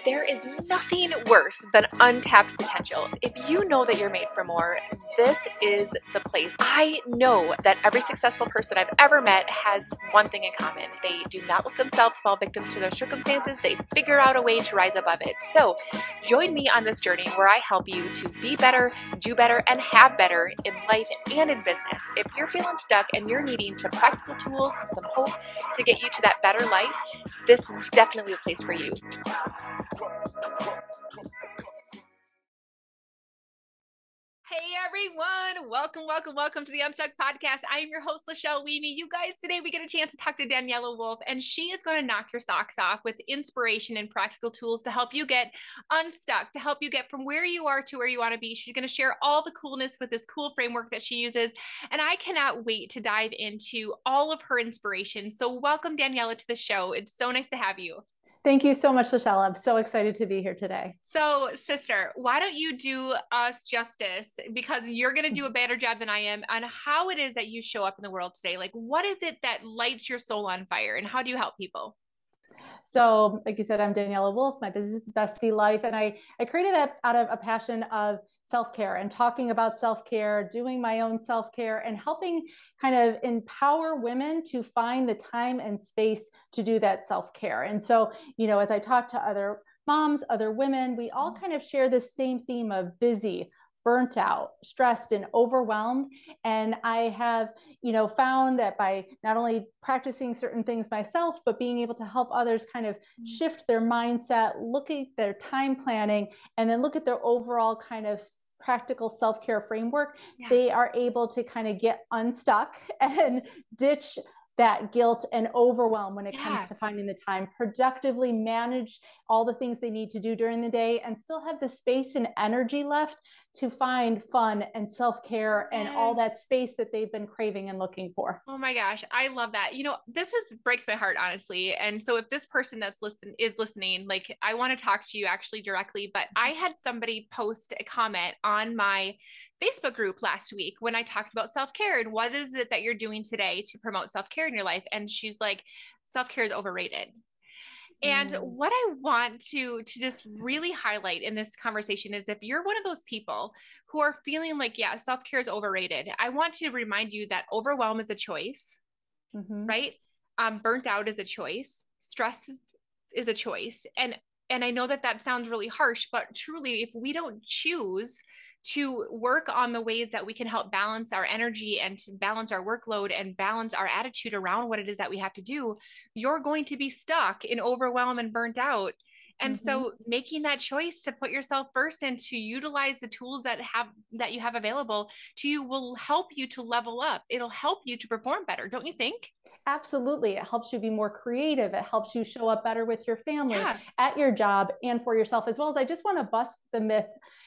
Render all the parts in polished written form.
There is nothing worse than untapped potentials. If you know that you're made for more, this is the place. I know that every successful person I've ever met has one thing in common. They do not let themselves fall victim to their circumstances. They figure out a way to rise above it. So join me on this journey where I help you to be better, do better, and have better in life and in business. If you're feeling stuck and you're needing some practical tools, some hope to get you to that better life, this is definitely a place for you. Hey everyone, welcome to the Unstuck Podcast. I am your host, Lachelle Weemy. You guys, today we get a chance to talk to Daniela Wolf, and she is going to knock your socks off with inspiration and practical tools to help you get unstuck, to help you get from where you are to where you want to be. She's going to share all the coolness with this cool framework that she uses, and I cannot wait to dive into all of her inspiration. So welcome, Daniela, to the show. It's so nice to have you. Thank you so much, Lachelle. I'm so excited to be here today. So, sister, why don't you do us justice, because you're going to do a better job than I am, on how it is that you show up in the world today. Like, what is it that lights your soul on fire, and how do you help people? So, like you said, I'm Daniela Wolf. My business is Bestie Life. And I created that out of a passion of self-care and talking about self-care, doing my own self-care, and helping kind of empower women to find the time and space to do that self-care. And so, as I talk to other moms, other women, we all kind of share this same theme of busy, burnt out, stressed, and overwhelmed. And I have, found that by not only practicing certain things myself, but being able to help others kind of shift their mindset, look at their time planning, and then look at their overall kind of practical self-care framework, they are able to kind of get unstuck and ditch that guilt and overwhelm when it comes to finding the time, productively manage all the things they need to do during the day, and still have the space and energy left to find fun and self-care and all that space that they've been craving and looking for. Oh my gosh, I love that. This breaks my heart, honestly. And so if this person that's listening, like, I want to talk to you actually directly, but I had somebody post a comment on my Facebook group last week when I talked about self-care and what is it that you're doing today to promote self-care in your life. And she's like, self-care is overrated. And what I want to just really highlight in this conversation is, if you're one of those people who are feeling like, self-care is overrated, I want to remind you that overwhelm is a choice, right? Burnt out is a choice. Stress is a choice. And I know that sounds really harsh, but truly, if we don't choose to work on the ways that we can help balance our energy and to balance our workload and balance our attitude around what it is that we have to do, you're going to be stuck in overwhelm and burnt out. And so making that choice to put yourself first and to utilize the tools that you have available to you will help you to level up. It'll help you to perform better. Don't you think? Absolutely. It helps you be more creative. It helps you show up better with your family, at your job, and for yourself as well. As I just want to bust the myth.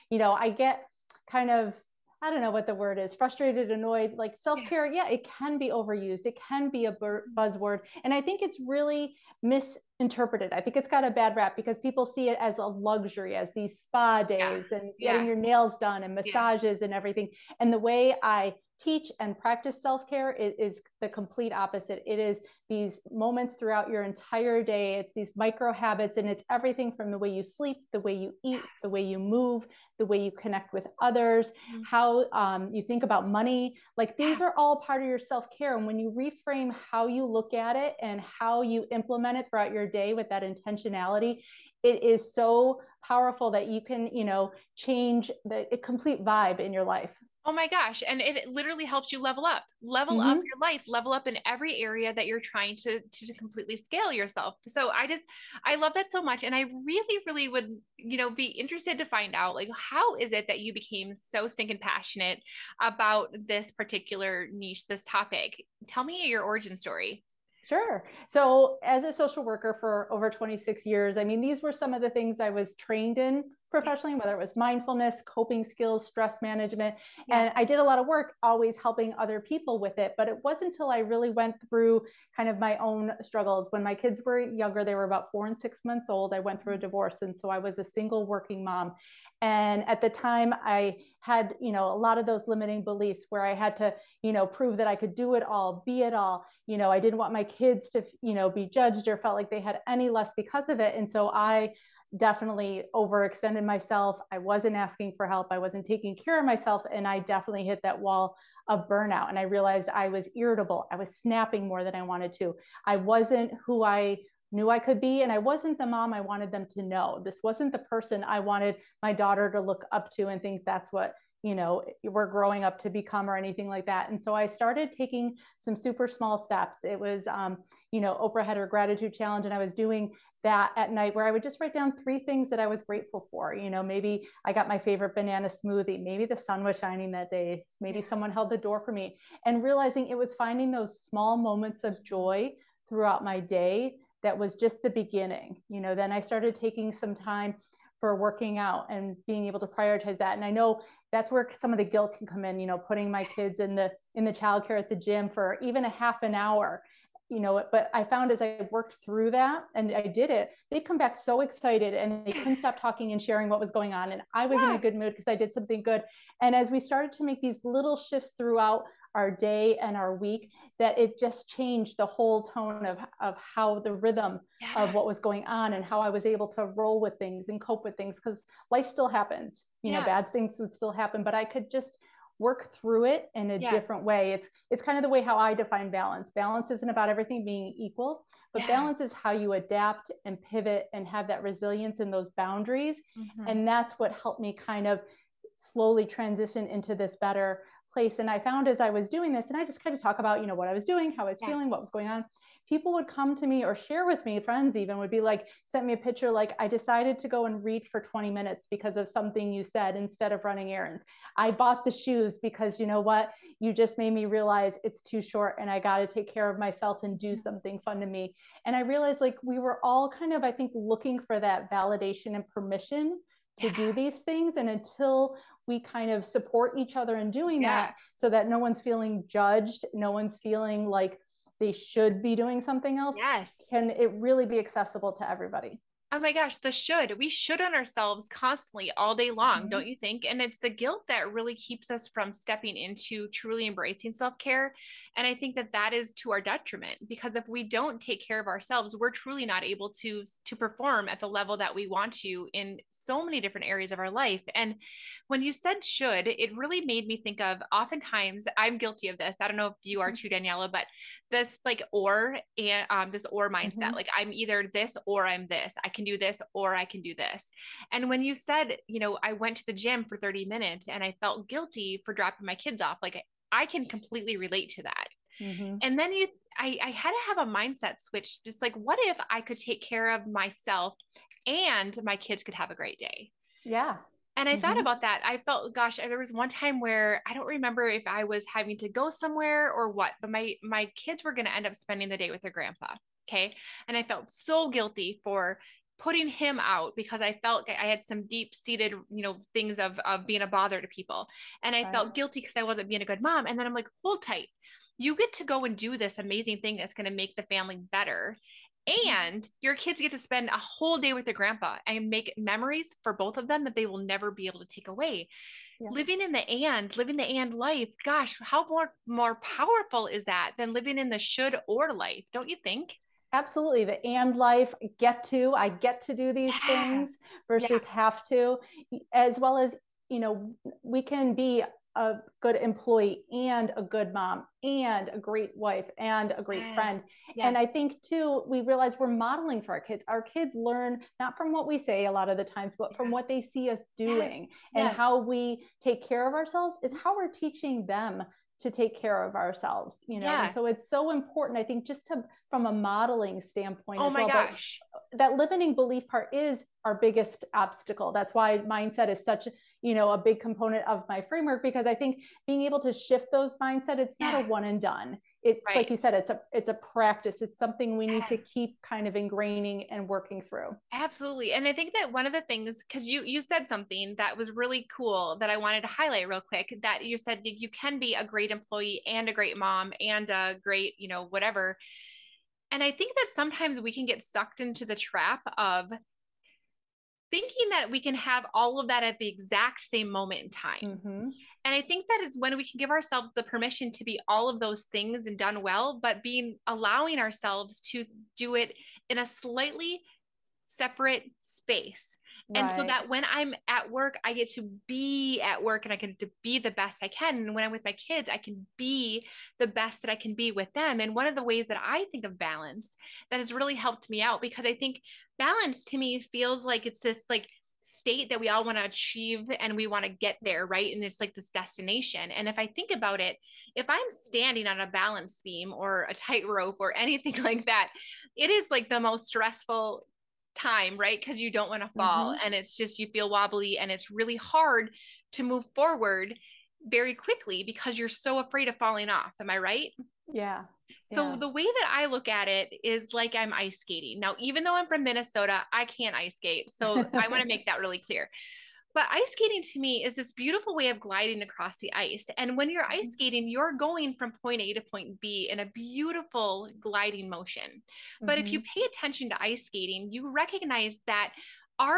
I get kind of, I don't know what the word is, frustrated, annoyed, like self-care. It can be overused. It can be a buzzword. And I think it's really misinterpreted. I think it's got a bad rap because people see it as a luxury, as these spa days and getting your nails done and massages and everything. And the way I teach and practice self-care is the complete opposite. It is these moments throughout your entire day. It's these micro habits, and it's everything from the way you sleep, the way you eat, the way you move, the way you connect with others, how you think about money. Like, these are all part of your self-care. And when you reframe how you look at it and how you implement it throughout your day with that intentionality, it is so powerful that you can, change the complete vibe in your life. Oh my gosh. And it literally helps you level up your life, level up in every area that you're trying to completely scale yourself. So I love that so much. And I really, really would, be interested to find out, like, how is it that you became so stinking passionate about this particular niche, this topic? Tell me your origin story. Sure. So as a social worker for over 26 years, I mean, these were some of the things I was trained in professionally, whether it was mindfulness, coping skills, stress management. And I did a lot of work always helping other people with it. But it wasn't until I really went through kind of my own struggles. When my kids were younger, they were about 4 and 6 months old, I went through a divorce. And so I was a single working mom. And at the time I had, a lot of those limiting beliefs where I had to, prove that I could do it all, be it all. I didn't want my kids to, be judged or felt like they had any less because of it. And so I definitely overextended myself. I wasn't asking for help. I wasn't taking care of myself. And I definitely hit that wall of burnout. And I realized I was irritable. I was snapping more than I wanted to. I wasn't who I knew I could be. And I wasn't the mom I wanted them to know. This wasn't the person I wanted my daughter to look up to and think that's what, we're growing up to become or anything like that. And so I started taking some super small steps. It was, Oprah had her gratitude challenge, and I was doing that at night where I would just write down 3 things that I was grateful for. Maybe I got my favorite banana smoothie. Maybe the sun was shining that day. Maybe someone held the door for me, and realizing it was finding those small moments of joy throughout my day that was just the beginning. Then I started taking some time for working out and being able to prioritize that. And I know that's where some of the guilt can come in, putting my kids in the childcare at the gym for even a half an hour, but I found as I worked through that and I did it, they'd come back so excited and they couldn't stop talking and sharing what was going on. And I was in a good mood because I did something good. And as we started to make these little shifts throughout our day and our week, that it just changed the whole tone of how the rhythm of what was going on and how I was able to roll with things and cope with things, because life still happens, bad things would still happen, but I could just work through it in a different way. It's kind of the way how I define balance. Balance isn't about everything being equal, but balance is how you adapt and pivot and have that resilience in those boundaries. And that's what helped me kind of slowly transition into this better place. And I found as I was doing this, and I just kind of talk about, what I was doing, how I was feeling, what was going on, people would come to me or share with me, friends even would be like, sent me a picture, like, I decided to go and read for 20 minutes because of something you said instead of running errands. I bought the shoes because you know what, you just made me realize it's too short and I got to take care of myself and do something fun to me. And I realized, like, we were all kind of, I think, looking for that validation and permission to do these things. And until we kind of support each other in doing that, so that no one's feeling judged, no one's feeling like they should be doing something else, can it really be accessible to everybody. Oh my gosh, we should on ourselves constantly all day long, don't you think? And it's the guilt that really keeps us from stepping into truly embracing self-care. And I think that that is to our detriment, because if we don't take care of ourselves, we're truly not able to perform at the level that we want to in so many different areas of our life. And when you said should, it really made me think of, oftentimes I'm guilty of this. I don't know if you are too, Daniela, but this like this or mindset, like I'm either this or I'm this. I can do this or I can do this. And when you said, I went to the gym for 30 minutes and I felt guilty for dropping my kids off, like I can completely relate to that. And then I had to have a mindset switch, just like, what if I could take care of myself and my kids could have a great day? And I thought about that. I felt, gosh, there was one time where I don't remember if I was having to go somewhere or what, but my kids were going to end up spending the day with their grandpa. Okay. And I felt so guilty for putting him out because I felt I had some deep seated, things of being a bother to people. And I felt guilty because I wasn't being a good mom. And then I'm like, hold tight. You get to go and do this amazing thing that's going to make the family better. And your kids get to spend a whole day with their grandpa and make memories for both of them that they will never be able to take away. Living the and life, gosh, how more powerful is that than living in the should or life, don't you think? Absolutely. The and life, I get to do these things versus have to, as well as, we can be a good employee and a good mom and a great wife and a great friend. And I think too, we realize we're modeling for our kids. Our kids learn not from what we say a lot of the times, but from what they see us doing. And how we take care of ourselves is how we're teaching them to take care of ourselves, And so it's so important, I think, just from a modeling standpoint as well. Gosh. But that limiting belief part is our biggest obstacle. That's why mindset is such a big component of my framework, because I think being able to shift those mindset, it's not a one and done. It's like you said, it's a practice. It's something we need to keep kind of ingraining and working through. Absolutely. And I think that one of the things, because you said something that was really cool that I wanted to highlight real quick, that you said you can be a great employee and a great mom and a great, whatever. And I think that sometimes we can get sucked into the trap of thinking that we can have all of that at the exact same moment in time. And I think that is when we can give ourselves the permission to be all of those things and done well, but allowing ourselves to do it in a slightly separate space. Right. And so that when I'm at work, I get to be at work and I get to be the best I can. And when I'm with my kids, I can be the best that I can be with them. And one of the ways that I think of balance that has really helped me out, because I think balance to me feels like it's this like state that we all want to achieve and we want to get there, right? And it's like this destination. And if I think about it, if I'm standing on a balance beam or a tightrope or anything like that, it is like the most stressful time, right? Because you don't want to fall, and it's just, you feel wobbly, and it's really hard to move forward very quickly because you're so afraid of falling off. Am I right? Yeah. So the way that I look at it is like I'm ice skating. Now, even though I'm from Minnesota, I can't ice skate. So I want to make that really clear. But ice skating to me is this beautiful way of gliding across the ice. And when you're ice skating, you're going from point A to point B in a beautiful gliding motion. But if you pay attention to ice skating, you recognize that our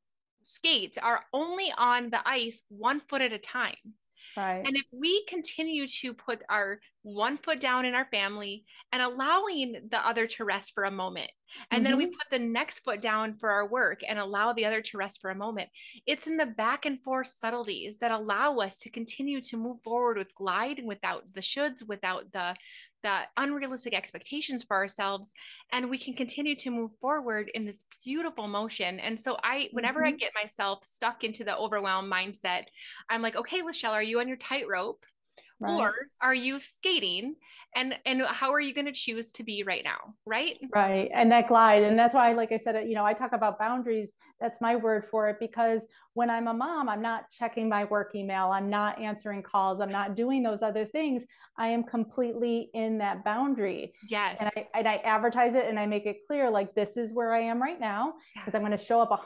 skates are only on the ice 1 foot at a time. Right. And if we continue to put our 1 foot down in our family and allowing the other to rest for a moment, and then we put the next foot down for our work and allow the other to rest for a moment, it's in the back and forth subtleties that allow us to continue to move forward with glide, without the shoulds, without the unrealistic expectations for ourselves. And we can continue to move forward in this beautiful motion. And so whenever I get myself stuck into the overwhelmed mindset, I'm like, okay, Lachelle, are you on your tightrope? Right. Or are you skating? And how are you going to choose to be right now? Right. Right. And that glide. And that's why, like I said, you know, I talk about boundaries. That's my word for it, because when I'm a mom, I'm not checking my work email. I'm not answering calls. I'm not doing those other things. I am completely in that boundary. Yes. And I advertise it and I make it clear, like, this is where I am right now, because I'm going to show up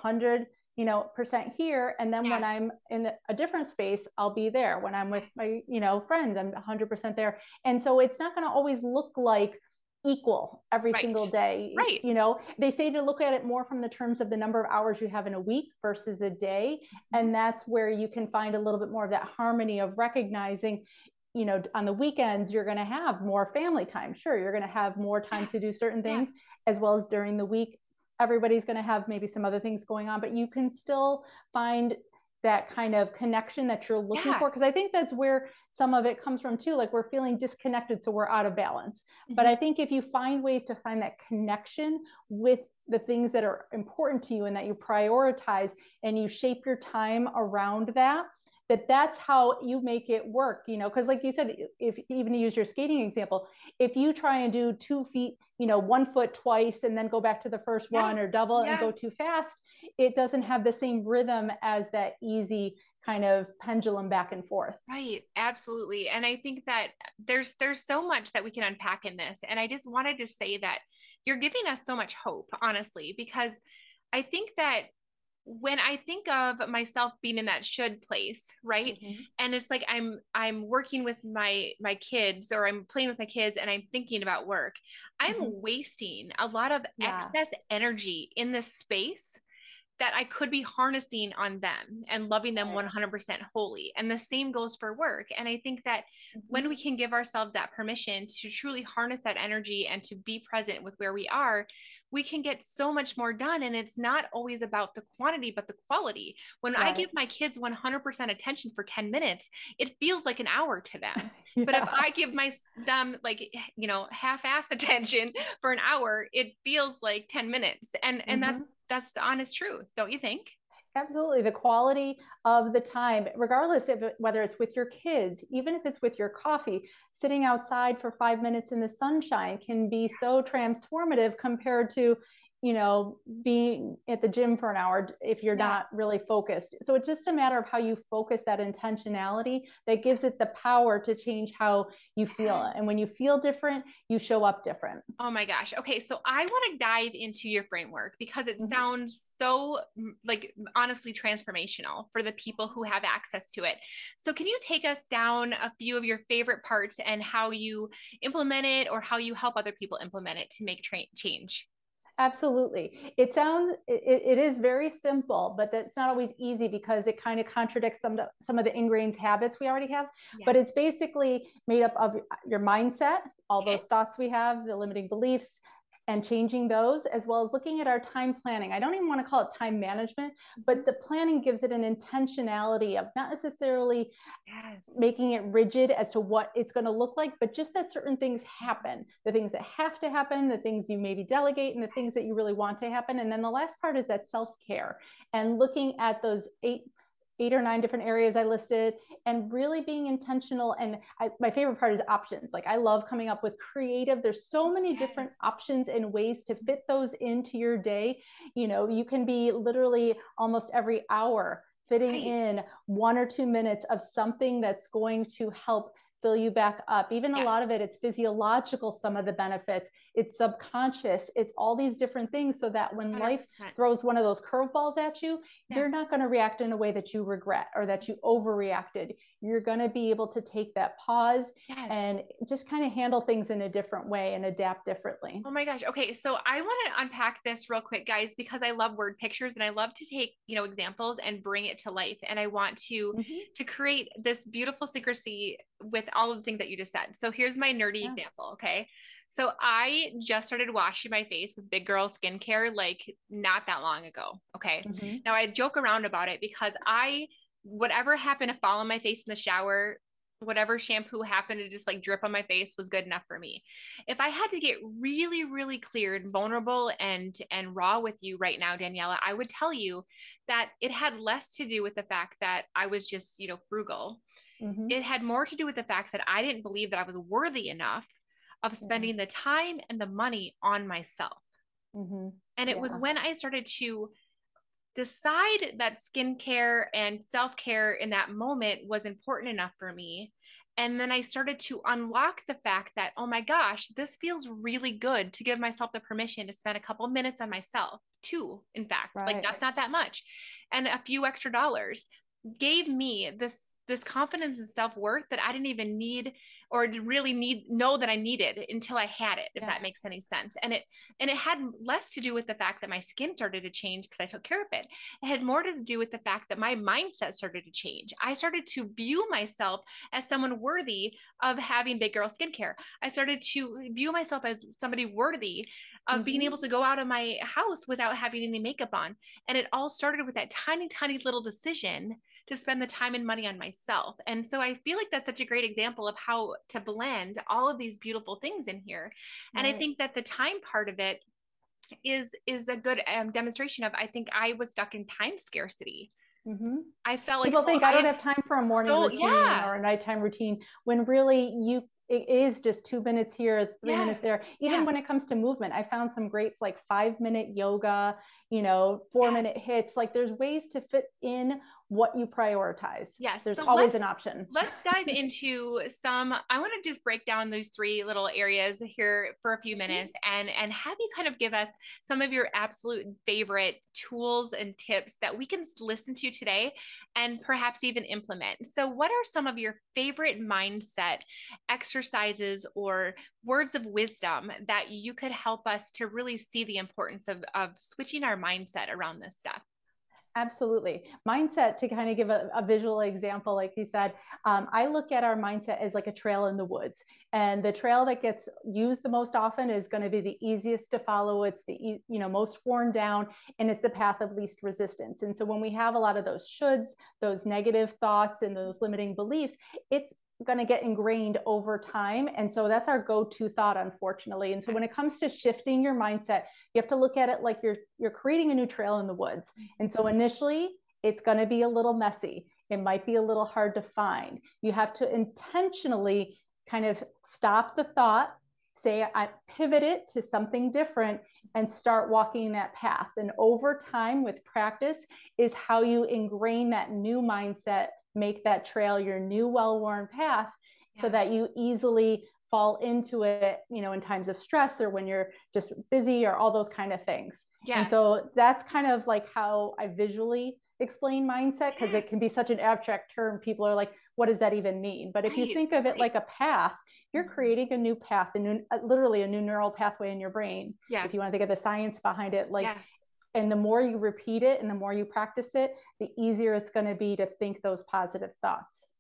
100% here. And then when I'm in a different space, I'll be there. When I'm with my, friends, I'm 100% there. And so it's not going to always look like equal every single day. Right. They say to look at it more from the terms of the number of hours you have in a week versus a day. And that's where you can find a little bit more of that harmony of recognizing, on the weekends, you're going to have more family time. Sure. You're going to have more time to do certain things, as well as during the week. Everybody's going to have maybe some other things going on, but you can still find that kind of connection that you're looking for. Because I think that's where some of it comes from too. Like, we're feeling disconnected, so we're out of balance. But I think if you find ways to find that connection with the things that are important to you and that you prioritize, and you shape your time around that's how you make it work, because like you said, if even to use your skating example, if you try and do 2 feet, 1 foot twice, and then go back to the first one, or double and go too fast, it doesn't have the same rhythm as that easy kind of pendulum back and forth. Right. Absolutely. And I think that there's so much that we can unpack in this. And I just wanted to say that you're giving us so much hope, honestly, because I think that when I think of myself being in that should place, right? And it's like I'm working with my kids, or I'm playing with my kids, and I'm thinking about work, I'm wasting a lot of excess energy in this space that I could be harnessing on them and loving them 100% wholly. And the same goes for work. And I think that when we can give ourselves that permission to truly harness that energy and to be present with where we are, we can get so much more done. And it's not always about the quantity, but the quality. When I give my kids 100% attention for 10 minutes, it feels like an hour to them. But if I give them like, half-assed attention for an hour, it feels like 10 minutes. And that's the honest truth, don't you think? Absolutely. The quality of the time, regardless of whether it's with your kids, even if it's with your coffee, sitting outside for 5 minutes in the sunshine can be so transformative compared to, being at the gym for an hour if you're not really focused. So it's just a matter of how you focus that intentionality that gives it the power to change how you feel. And when you feel different, you show up different. Oh my gosh. Okay. So I want to dive into your framework because it sounds so, like, honestly transformational for the people who have access to it. So can you take us down a few of your favorite parts and how you implement it, or how you help other people implement it to make change? Absolutely. It is very simple, but that's not always easy because it kind of contradicts some of the ingrained habits we already have. But it's basically made up of your mindset, all those thoughts we have, the limiting beliefs, and changing those, as well as looking at our time planning. I don't even want to call it time management, but the planning gives it an intentionality of not necessarily making it rigid as to what it's going to look like, but just that certain things happen, the things that have to happen, the things you maybe delegate, and the things that you really want to happen. And then the last part is that self-care, and looking at those eight or nine different areas I listed, and really being intentional. And my favorite part is options. Like, I love coming up with creative. There's so many different options and ways to fit those into your day. You know, you can be literally almost every hour fitting in 1 or 2 minutes of something that's going to help fill you back up. Even a lot of it, it's physiological, some of the benefits, it's subconscious, it's all these different things, so that when 100%. Life throws one of those curveballs at you, you're not going to react in a way that you regret or that you overreacted. You're going to be able to take that pause and just kind of handle things in a different way and adapt differently. Oh my gosh. Okay. So I want to unpack this real quick, guys, because I love word pictures and I love to take, you know, examples and bring it to life. And I want to create this beautiful synchronicity with all of the things that you just said. So here's my nerdy example. Okay. So I just started washing my face with Big Girl Skincare, like not that long ago. Okay. Now I joke around about it because whatever happened to fall on my face in the shower, whatever shampoo happened to just like drip on my face was good enough for me. If I had to get really, really clear and vulnerable and raw with you right now, Daniela, I would tell you that it had less to do with the fact that I was just, you know, frugal. It had more to do with the fact that I didn't believe that I was worthy enough of spending the time and the money on myself. And it was when I started to decide that skincare and self-care in that moment was important enough for me. And then I started to unlock the fact that, oh my gosh, this feels really good to give myself the permission to spend a couple minutes on myself too. In fact, like that's not that much. And a few extra dollars gave me this confidence and self-worth that I didn't even need or really know that I needed until I had it, if that makes any sense. And it had less to do with the fact that my skin started to change because I took care of it. It had more to do with the fact that my mindset started to change. I started to view myself as someone worthy of having Big Girl Skincare. I started to view myself as somebody worthy of being able to go out of my house without having any makeup on. And it all started with that tiny, tiny little decision to spend the time and money on myself. And so I feel like that's such a great example of how to blend all of these beautiful things in here. And I think that the time part of it is a good demonstration of, I think I was stuck in time scarcity. I felt like people think I don't have time for a morning routine or a nighttime routine, when really it is just 2 minutes here, 3 minutes there. Even when it comes to movement, I found some great like 5-minute yoga, you know, 4-minute hits. Like there's ways to fit in what you prioritize. There's always an option. Let's dive into I want to just break down those 3 little areas here for a few minutes and have you kind of give us some of your absolute favorite tools and tips that we can listen to today and perhaps even implement. So what are some of your favorite mindset exercises or words of wisdom that you could help us to really see the importance of switching our mindset around this stuff? Absolutely. Mindset, to kind of give a visual example, like you said, I look at our mindset as like a trail in the woods, and the trail that gets used the most often is going to be the easiest to follow. It's the, most worn down, and it's the path of least resistance. And so when we have a lot of those shoulds, those negative thoughts and those limiting beliefs, it's going to get ingrained over time. And so that's our go-to thought, unfortunately. And so when it comes to shifting your mindset, you have to look at it like you're creating a new trail in the woods. And so initially it's going to be a little messy. It might be a little hard to find. You have to intentionally kind of stop the thought, say, I pivot it to something different, and start walking that path. And over time, with practice, is how you ingrain that new mindset, make that trail your new well-worn path, so that you easily fall into it, in times of stress or when you're just busy or all those kind of things. And so that's kind of like how I visually explain mindset, because it can be such an abstract term. People are like, what does that even mean? But if you think of it like a path, you're creating a new path, literally a new neural pathway in your brain. If you want to think of the science behind it, and the more you repeat it and the more you practice it, the easier it's going to be to think those positive thoughts.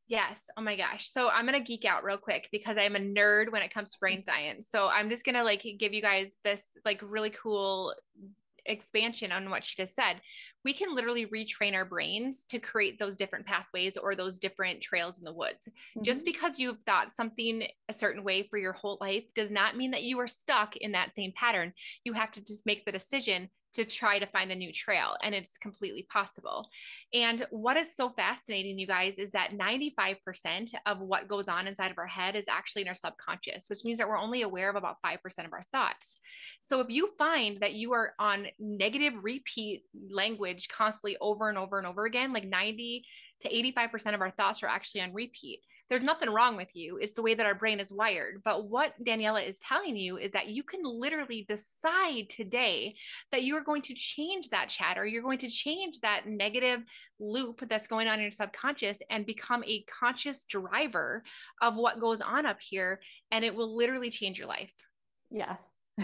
Yes. Oh my gosh. So I'm going to geek out real quick because I'm a nerd when it comes to brain science. So I'm just going to like give you guys this like really cool expansion on what she just said. We can literally retrain our brains to create those different pathways or those different trails in the woods. Mm-hmm. Just because you've thought something a certain way for your whole life does not mean that you are stuck in that same pattern. You have to just make the decision to try to find a new trail, and it's completely possible. And what is so fascinating, you guys, is that 95% of what goes on inside of our head is actually in our subconscious, which means that we're only aware of about 5% of our thoughts. So if you find that you are on negative repeat language constantly over and over and over again, like 90 to 85% of our thoughts are actually on repeat. There's nothing wrong with you. It's the way that our brain is wired. But what Daniela is telling you is that you can literally decide today that you are going to change that chatter. You're going to change that negative loop that's going on in your subconscious and become a conscious driver of what goes on up here. And it will literally change your life. Yes.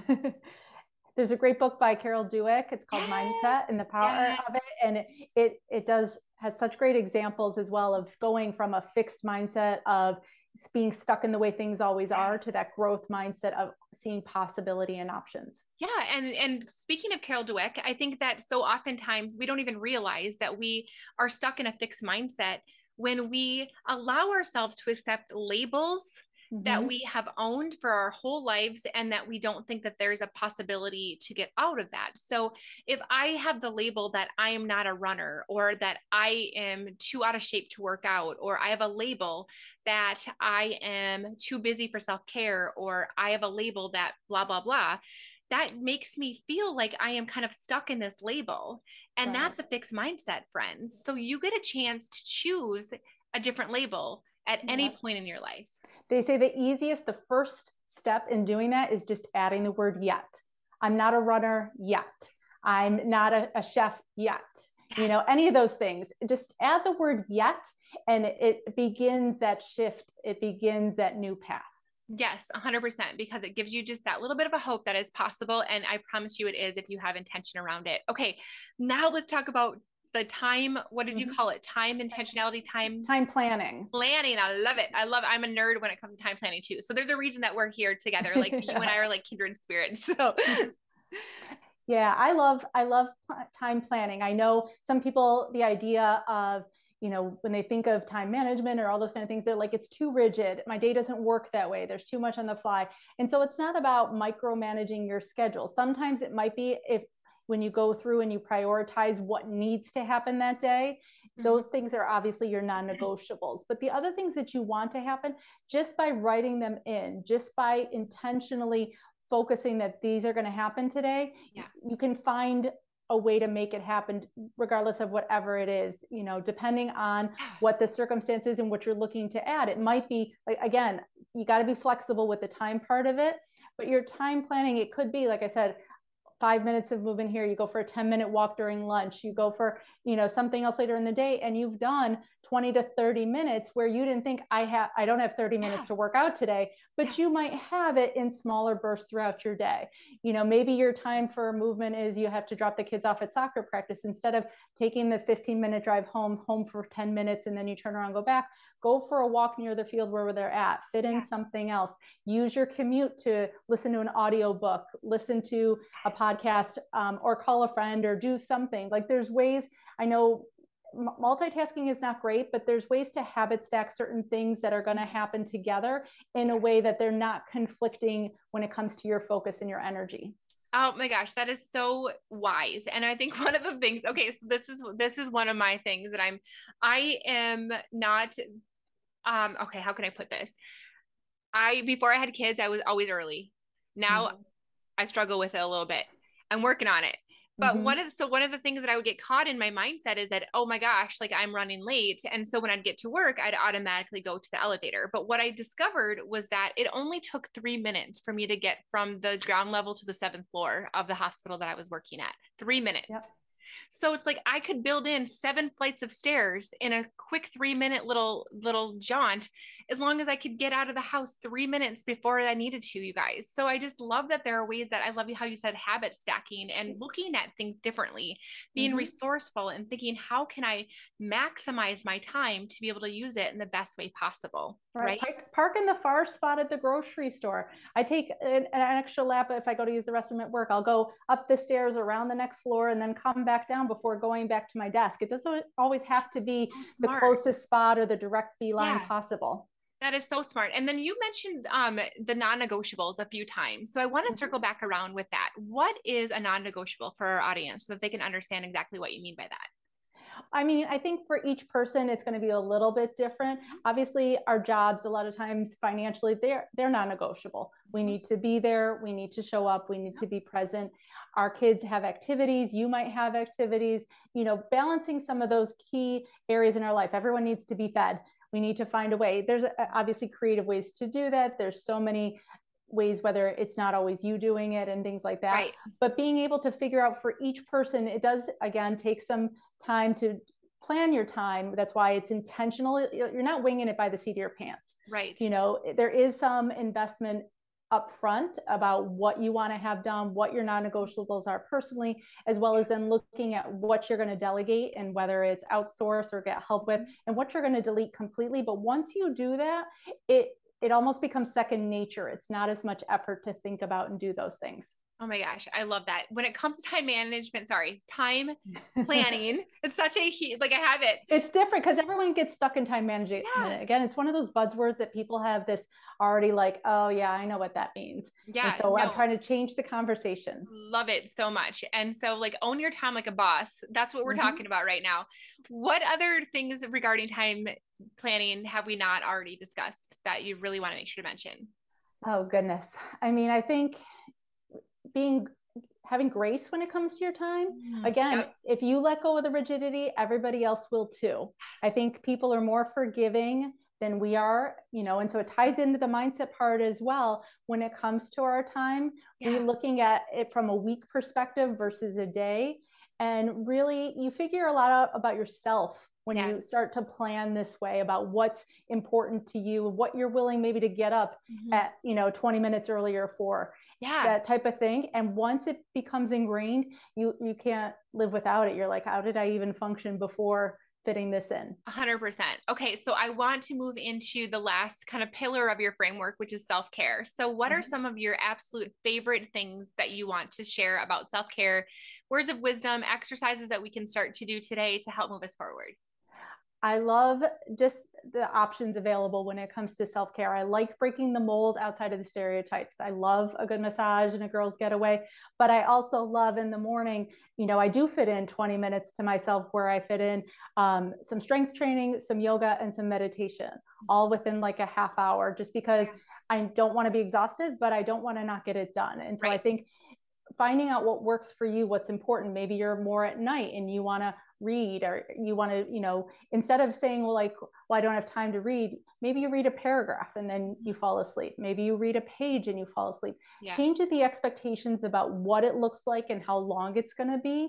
There's a great book by Carol Dweck. It's called Mindset and the Power of It. And it has such great examples as well of going from a fixed mindset of being stuck in the way things always are to that growth mindset of seeing possibility and options. Yeah. And speaking of Carol Dweck, I think that so oftentimes we don't even realize that we are stuck in a fixed mindset when we allow ourselves to accept labels that we have owned for our whole lives and that we don't think that there's a possibility to get out of that. So if I have the label that I am not a runner, or that I am too out of shape to work out, or I have a label that I am too busy for self-care, or I have a label that blah, blah, blah, that makes me feel like I am kind of stuck in this label. And that's a fixed mindset, friends. So you get a chance to choose a different label at any point in your life. They say the first step in doing that is just adding the word yet. I'm not a runner yet. I'm not a chef yet. Yes. You know, any of those things, just add the word yet, and it begins that shift. It begins that new path. Yes, 100%, because it gives you just that little bit of a hope that is possible. And I promise you it is if you have intention around it. Okay, now let's talk about the time. What did you call it? Time intentionality, time planning. Planning. I love it. I'm a nerd when it comes to time planning too. So there's a reason that we're here together. Like yes. You and I are like kindred spirits. So yeah, I love time planning. I know some people, the idea of, you know, when they think of time management or all those kind of things, they're like, it's too rigid. My day doesn't work that way. There's too much on the fly. And so it's not about micromanaging your schedule. Sometimes it might be when you go through and you prioritize what needs to happen that day, those things are obviously your non-negotiables. But the other things that you want to happen, just by writing them in, just by intentionally focusing that these are going to happen today, you can find a way to make it happen regardless of whatever it is, you know, depending on what the circumstances and what you're looking to add. It might be like, again, you got to be flexible with the time part of it, but your time planning, it could be, like I said, 5 minutes of movement here, you go for a 10-minute walk during lunch, you go for, you know, something else later in the day, and you've done 20 to 30 minutes where you didn't think I don't have 30 minutes to work out today, but you might have it in smaller bursts throughout your day. You know, maybe your time for movement is you have to drop the kids off at soccer practice. Instead of taking the 15-minute drive home for 10 minutes and then you turn around and go back, go for a walk near the field where they're at, fit in something else, use your commute to listen to an audio book, listen to a podcast, or call a friend or do something. Like there's ways, I know multitasking is not great, but there's ways to habit stack certain things that are going to happen together in a way that they're not conflicting when it comes to your focus and your energy. Oh my gosh, that is so wise. And I think one of the things, okay, so this is one of my things that I am not, okay, how can I put this? Before I had kids, I was always early. Now I struggle with it a little bit. I'm working on it. But one of the things that I would get caught in my mindset is that, oh my gosh, like I'm running late. And so when I'd get to work, I'd automatically go to the elevator. But what I discovered was that it only took 3 minutes for me to get from the ground level to the 7th floor of the hospital that I was working at. 3 minutes. Yep. So it's like I could build in 7 flights of stairs in a quick 3 minute little jaunt, as long as I could get out of the house 3 minutes before I needed to, you guys. So I just love that there are ways that I love how you said habit stacking and looking at things differently, being resourceful and thinking, how can I maximize my time to be able to use it in the best way possible? Right. Park in the far spot at the grocery store. I take an extra lap if I go to use the restroom at work. I'll go up the stairs around the next floor and then come back down before going back to my desk. It doesn't always have to be the closest spot or the direct beeline possible. That is so smart. And then you mentioned the non-negotiables a few times. So I want to circle back around with that. What is a non-negotiable for our audience so that they can understand exactly what you mean by that? I mean, I think for each person, it's going to be a little bit different. Obviously, our jobs, a lot of times financially, they're non-negotiable. We need to be there. We need to show up. We need to be present. Our kids have activities. You might have activities, balancing some of those key areas in our life. Everyone needs to be fed. We need to find a way. There's obviously creative ways to do that. There's so many ways, whether it's not always you doing it and things like that. Right. But being able to figure out for each person, it does, again, take some time to plan your time. That's why it's intentional. You're not winging it by the seat of your pants. Right. There is some investment upfront about what you want to have done, what your non-negotiables are personally, as well as then looking at what you're going to delegate and whether it's outsource or get help with, and what you're going to delete completely. But once you do that, it almost becomes second nature. It's not as much effort to think about and do those things. Oh my gosh, I love that. When it comes to time planning, it's such a, I have it. It's different because everyone gets stuck in time management. Yeah. Again, it's one of those buzzwords that people have this already like, oh yeah, I know what that means. Yeah. And so I'm trying to change the conversation. Love it so much. And so own your time like a boss. That's what we're talking about right now. What other things regarding time planning have we not already discussed that you really want to make sure to mention? Oh goodness. I mean, I think having grace when it comes to your time. Again, if you let go of the rigidity, everybody else will too. I think people are more forgiving than we are, and so it ties into the mindset part as well. When it comes to our time, we're looking at it from a week perspective versus a day. And really, you figure a lot out about yourself when you start to plan this way about what's important to you, what you're willing maybe to get up at, 20 minutes earlier for. That type of thing. And once it becomes ingrained, you can't live without it. You're like, how did I even function before fitting this in? 100%. Okay. So I want to move into the last kind of pillar of your framework, which is self-care. So what are some of your absolute favorite things that you want to share about self-care, words of wisdom, exercises that we can start to do today to help move us forward? I love just the options available when it comes to self-care. I like breaking the mold outside of the stereotypes. I love a good massage and a girl's getaway, but I also love in the morning, I do fit in 20 minutes to myself where I fit in some strength training, some yoga, and some meditation, all within like a half hour, just because I don't want to be exhausted, but I don't want to not get it done. And so I think finding out what works for you, what's important. Maybe you're more at night and you want to read, or you want to, instead of saying, well, I don't have time to read, maybe you read a paragraph and then you fall asleep. Maybe you read a page and you fall asleep. Change the expectations about what it looks like and how long it's going to be.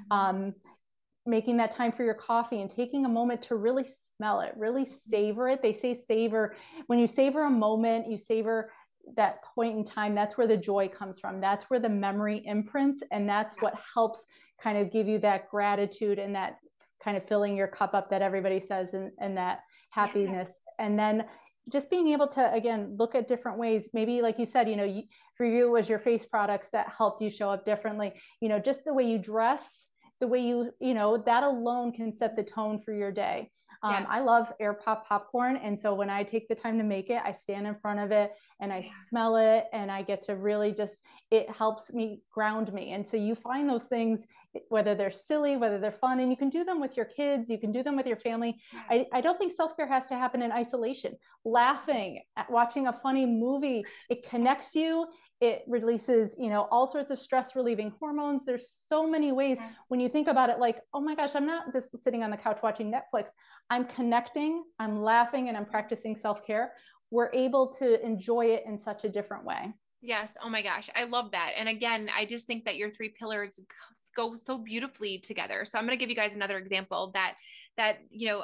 Making that time for your coffee and taking a moment to really smell it, really savor it. They say savor. When you savor a moment, you savor that point in time. That's where the joy comes from. That's where the memory imprints. And that's what helps kind of give you that gratitude and that kind of filling your cup up that everybody says, and that happiness. And then just being able to, again, look at different ways. Maybe like you said, for you, it was your face products that helped you show up differently. Just the way you dress, the way that alone can set the tone for your day. I love air pop popcorn. And so when I take the time to make it, I stand in front of it and I smell it, and I get to really it helps me ground me. And so you find those things, whether they're silly, whether they're fun, and you can do them with your kids, you can do them with your family. I don't think self-care has to happen in isolation. Laughing, watching a funny movie, it connects you. It releases, all sorts of stress relieving hormones. There's so many ways when you think about it, like, oh my gosh, I'm not just sitting on the couch watching Netflix. I'm connecting, I'm laughing, and I'm practicing self-care. We're able to enjoy it in such a different way. Yes. Oh my gosh. I love that. And again, I just think that your three pillars go so beautifully together. So I'm going to give you guys another example that,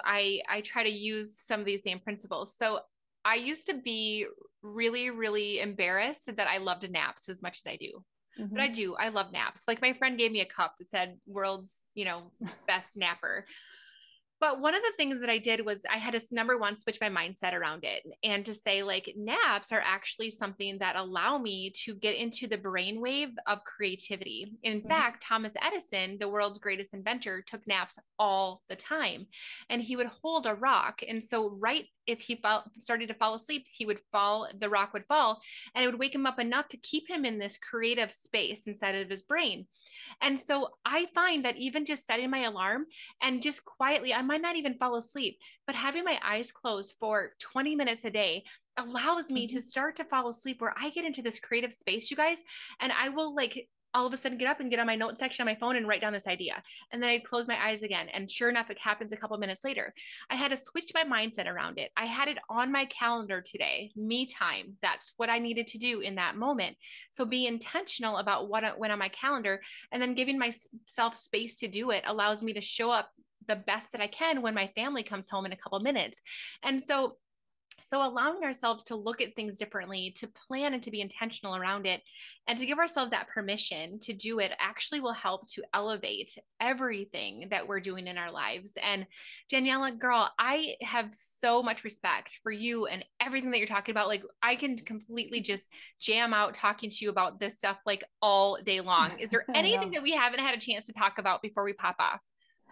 I try to use some of these same principles. So I used to be really, really embarrassed that I loved naps as much as I do. But I do. I love naps. Like my friend gave me a cup that said world's, best napper. But one of the things that I did was I had to number one, switch my mindset around it and to say like naps are actually something that allow me to get into the brainwave of creativity. In fact, Thomas Edison, the world's greatest inventor, took naps all the time and he would hold a rock. And so if he started to fall asleep, the rock would fall and it would wake him up enough to keep him in this creative space inside of his brain. And so I find that even just setting my alarm and just quietly, I might not even fall asleep, but having my eyes closed for 20 minutes a day allows me to start to fall asleep where I get into this creative space, you guys, and I will like all of a sudden get up and get on my note section on my phone and write down this idea. And then I'd close my eyes again. And sure enough, it happens a couple of minutes later. I had to switch my mindset around it. I had it on my calendar today, me time. That's what I needed to do in that moment. So be intentional about what went on my calendar, and then giving myself space to do it allows me to show up the best that I can when my family comes home in a couple of minutes. And so allowing ourselves to look at things differently, to plan and to be intentional around it, and to give ourselves that permission to do it actually will help to elevate everything that we're doing in our lives. And Daniela, girl, I have so much respect for you and everything that you're talking about. Like I can completely just jam out talking to you about this stuff like all day long. Is there anything that we haven't had a chance to talk about before we pop off?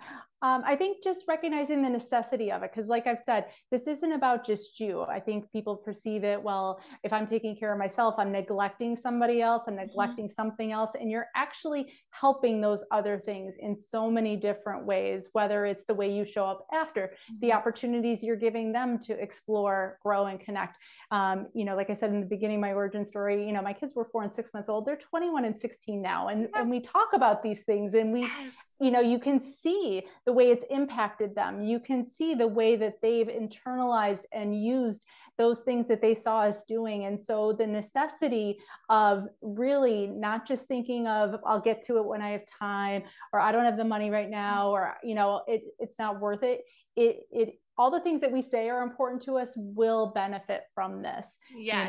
I think just recognizing the necessity of it, because like I've said, this isn't about just you. I think people perceive it, well, if I'm taking care of myself, I'm neglecting somebody else, I'm neglecting something else, and you're actually helping those other things in so many different ways, whether it's the way you show up after, the opportunities you're giving them to explore, grow, and connect. Like I said in the beginning, my origin story, my kids were 4 and 6 months old. They're 21 and 16 now. And we talk about these things and you can see the way it's impacted them. You can see the way that they've internalized and used those things that they saw us doing. And so the necessity of really not just thinking of, I'll get to it when I have time, or I don't have the money right now, or, it's not worth it. All the things that we say are important to us will benefit from this,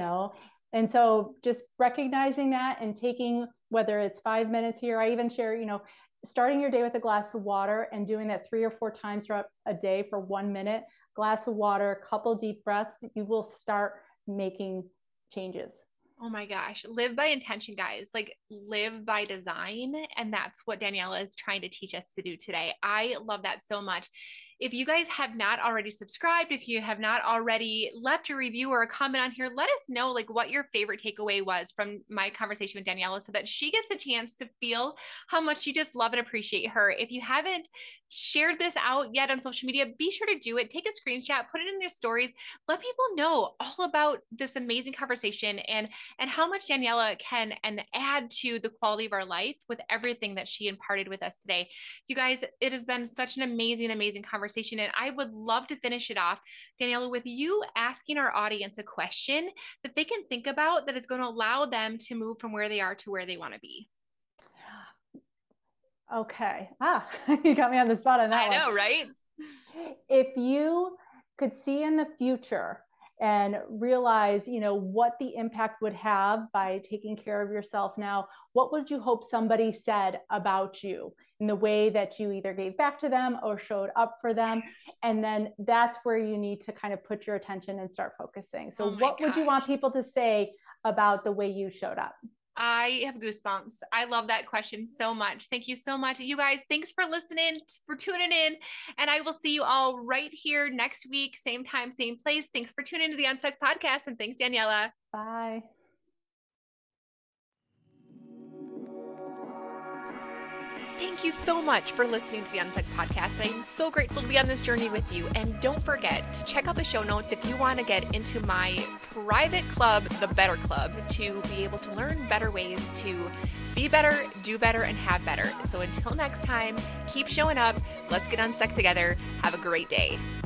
And so just recognizing that and taking, whether it's 5 minutes here, I even share, starting your day with a glass of water and doing that 3 or 4 times throughout a day for 1 minute, glass of water, couple deep breaths, you will start making changes. Oh my gosh. Live by intention, guys. Like live by design. And that's what Daniela is trying to teach us to do today. I love that so much. If you guys have not already subscribed, if you have not already left a review or a comment on here, let us know like what your favorite takeaway was from my conversation with Daniela so that she gets a chance to feel how much you just love and appreciate her. If you haven't shared this out yet on social media, be sure to do it. Take a screenshot, put it in your stories, let people know all about this amazing conversation and how much Daniela can and add to the quality of our life with everything that she imparted with us today. You guys, it has been such an amazing, amazing conversation. And I would love to finish it off, Daniela, with you asking our audience a question that they can think about that is going to allow them to move from where they are to where they want to be. Okay. You got me on the spot on that one. I know, right? If you could see in the future and realize, what the impact would have by taking care of yourself now, what would you hope somebody said about you in the way that you either gave back to them or showed up for them? And then that's where you need to kind of put your attention and start focusing. So what would you want people to say about the way you showed up? I have goosebumps. I love that question so much. Thank you so much. You guys, thanks for listening, for tuning in. And I will see you all right here next week, same time, same place. Thanks for tuning into the Unstuck Podcast. And thanks, Daniela. Bye. Thank you so much for listening to the Untucked Podcast. I am so grateful to be on this journey with you. And don't forget to check out the show notes if you want to get into my private club, the Better Club, to be able to learn better ways to be better, do better, and have better. So until next time, keep showing up. Let's get unstuck together. Have a great day.